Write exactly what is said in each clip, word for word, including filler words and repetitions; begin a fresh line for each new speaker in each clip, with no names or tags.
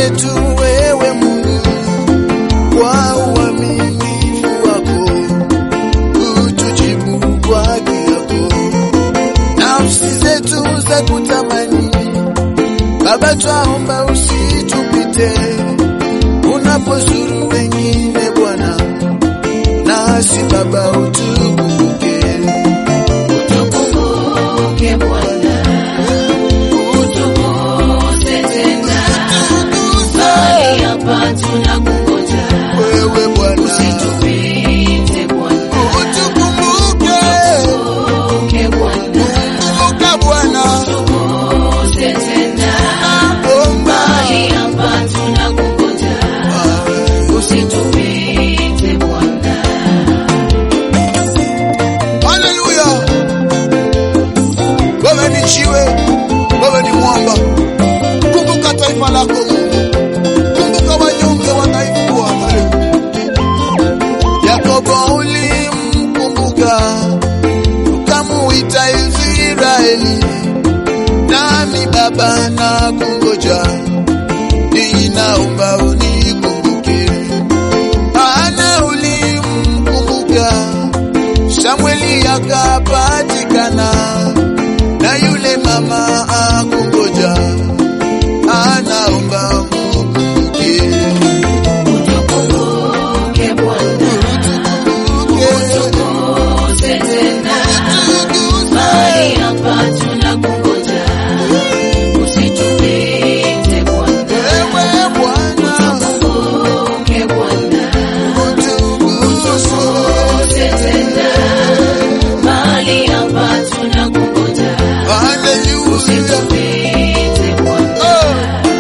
yetu wewe Mungu, kwa uaminifu wako utujibu kwa haki yako. Nafsi zetu za kutamani Baba, twaomba usitupite unapozuru wengine Bwana, nasi Baba utukumbuke.
Utukumbuke Bwana, utukose tena, mahali hapa tunakungoja
wewe Bwana,
usitupite Bwana.
utukumbuke.
Utukumbuke Bwana,
Kumbuka Bwana,
utukose tena, mahali hapa tunakungoja usitupite Bwana.
haleluya. Wewe ni jiwe, wewe ni mwamba. Kumbuka taifa lako Mungu, kumbuka wanyonge wa taifa lako. Yakobo ulimkumbuka ukamuita Israeli, nami Baba na kungoja, ninaomba unikumbuke. Ana ulimkumbuka Samueli akapatikana, na yule mama akungoja, anaomba umukumbuke.
Utukumbuke Bwana, utukose tena, mahali hapa tunakungoja usitupite Bwana.
Wewe Bwana,
Utukumbuke Bwana, utukose tena, mahali hapa tunakungoja
haleluya.
usitupite Bwana.
Oh,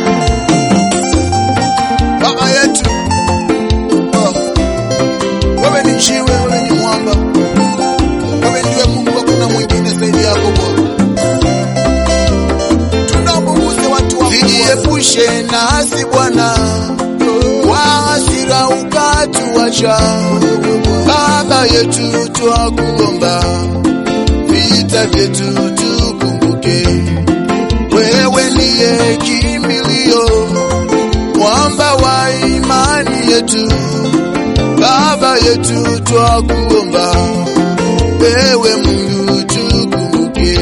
Baba yetu, oh, wewe ni jiwe, wewe ni mwamba, wewe ndiwe Mungu, hakuna mwingine zaidi yako Bwana. Tunaomba watu wako jiepushe nasi Bwana, kwa hasira ukatuacha. Baba yetu twakuomba, vita vyetu tukumbuke. Wewe ndiye kimbilio, mwamba wa imani yetu. Baba yetu twakuomba, wewe Mungu tukumbuke.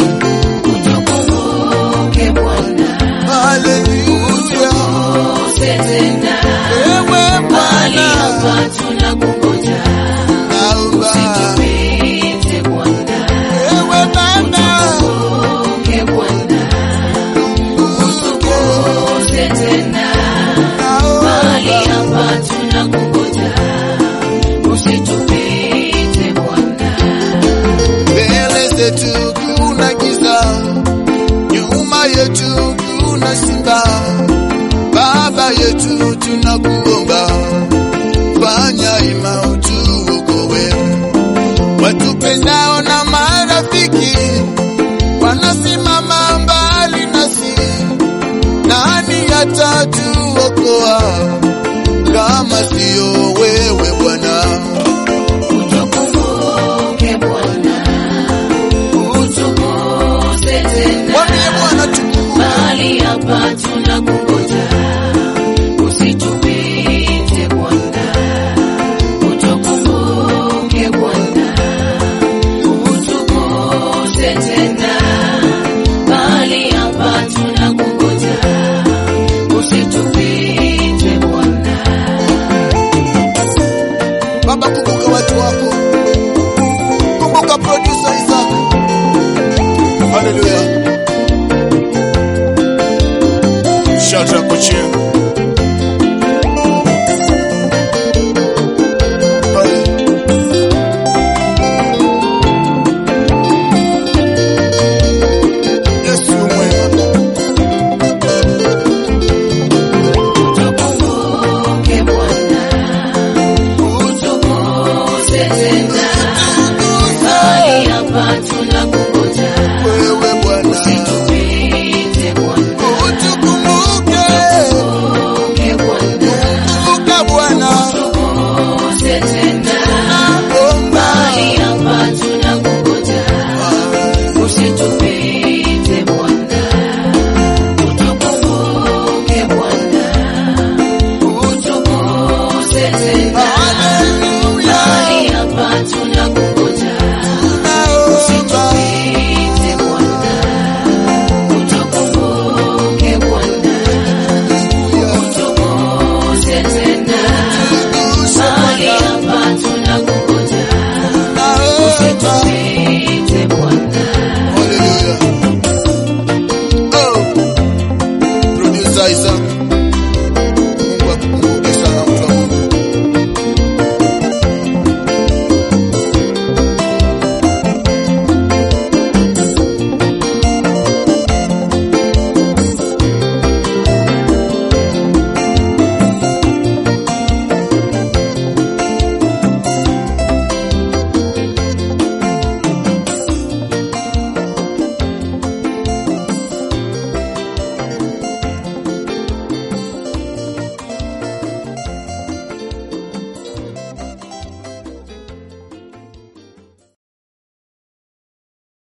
Utukumbuke Bwana,
Haleluya.
utukose tena,
Wewe
mahali
Bwana,
hapa tunakungoja
naomba.
usitupite Bwana.
Wewe Baba,
Utukumbuke Bwana, utukose tena, mahali hapa tunakungoja usitupite Bwana.
mbele zetu kuna giza, nyuma yetu kuna simba. Baba yetu tunakuomba, fanya ima utuokoe. Watupendao na marafiki wanasimama mbali nasi, nani atatuokoa kama sio wewe Bwana?
Utukumbuke Bwana, utukose tena,
Mwambie Bwana tukumbuke.
mahali hapa tunakungoja usitupite Bwana. Utukumbuke Bwana, utukose tena, mahali hapa tunakungoja usitupite Bwana.
Baba, kumbuka watu wako, kumbuka producer Isaac. Haleluya. Shadrach Ochieng,